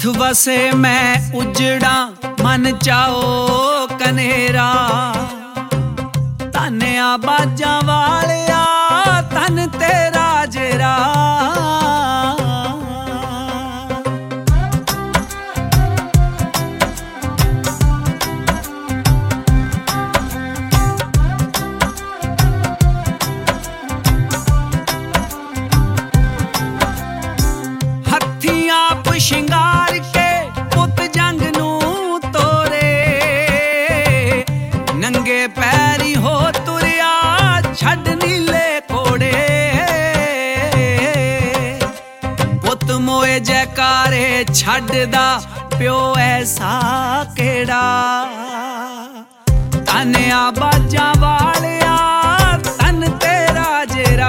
ਜਿੱਥ ਵਸੇ ਮੈਂ ਉਜੜਾ ਮਨ ਚਾਓ ਕਨੇਰਾ। ਧੰਨਿਆ ਬਾਜਾਂ ਵਾਲਿਆ ਧਨ ਤੇਰਾ ਜੇਰਾ। ਹੱਥੀਂ ਆਪ ਸ਼ਿੰਗਾਰ ਕੇ ਪੁੱਤ ਜੰਗ ਨੂੰ ਤੋਰੇ। ਨੰਗੇ ਪੈਰੀ ਹੋ ਤੁਰਿਆ ਛੱਡ ਨੀਲੇ ਕੋੜੇ। ਪੁੱਤ ਮੋਏ ਜੈਕਾਰੇ ਛੱਡਦਾ ਪਿਓ ਐਸਾ ਕਿਹੜਾ। ਧੰਨਿਆ ਬਾਜਾਂ ਵਾਲਿਆ ਧਨ ਤੇਰਾ ਜੇਰਾ।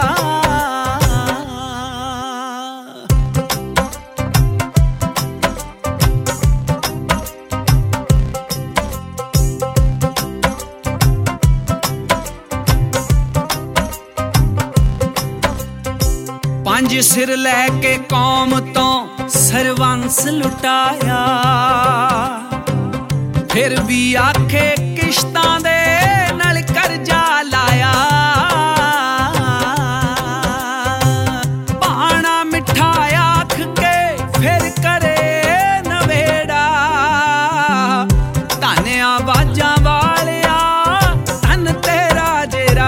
ਪੰਜ ਸਿਰ ਲੈ ਕੇ ਕੌਮ ਤੋਂ ਸਰਵੰਸ ਲੁਟਾਇਆ। ਫਿਰ ਵੀ ਆਖੇ ਕਿਸ਼ਤਾਂ ਦੇ ਨਾਲ ਕਰਜ਼ਾ ਲਾਇਆ। ਭਾਣਾ ਮਿੱਠਾ ਆਖ ਕੇ ਫਿਰ ਕਰੇ ਨਵੇੜਾ। ਧੰਨਿਆ ਬਾਜਾਂ ਵਾਲਿਆ ਧਨ ਤੇਰਾ ਜੇਰਾ।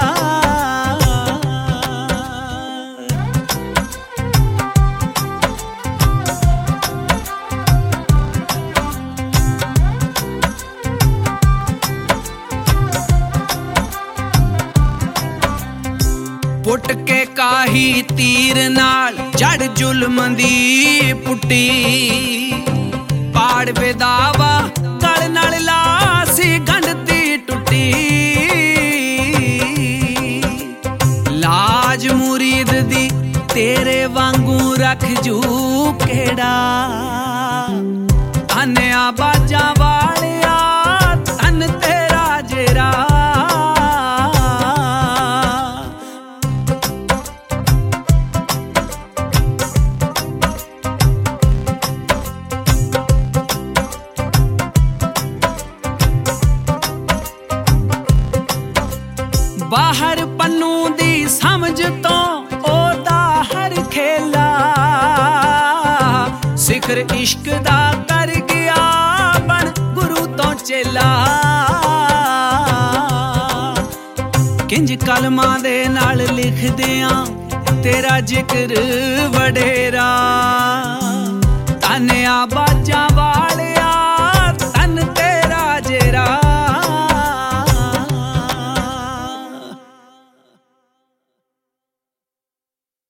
ਪੁੱਟ ਕੇ ਕਾਹੀ ਤੀਰ ਨਾਲ ਜੜ ਜ਼ੁਲਮ ਦੀ ਪੁੱਟੀ। ਪਾੜ ਵਿਦਾਵਾ ਗਲ ਨਾਲ ਲਾਸੀ ਗੰਢਤੀ ਟੁੱਟੀ। ਲਾਜ ਮੁਰੀਦ ਦੀ ਤੇਰੇ ਵਾਂਗੂ ਰੱਖ ਜੂ ਕਿਹੜਾ। ਧੰਨਿਆ ਬਾਜਾਂ ਵਾਲਿਆ ਧਨ ਤੇਰਾ ਜੇਰਾ। ਬਾਹਰ ਪੰਨੂ ਦੀ ਸਮਝ ਤੋਂ ਉਹਦਾ ਹਰ ਖੇਲਾ। ਸਿਖਰ ਇਸ਼ਕ ਦਾ ਕਰ ਗਿਆ ਬਣ ਗੁਰੂ ਤੋਂ ਚੇਲਾ। ਕਿੰਜ ਕਲਮਾਂ ਦੇ ਨਾਲ ਲਿਖਦਿਆਂ ਤੇਰਾ ਜ਼ਿਕਰ ਵਡੇਰਾ। ਧੰਨਿਆ ਬਾਜਾਂ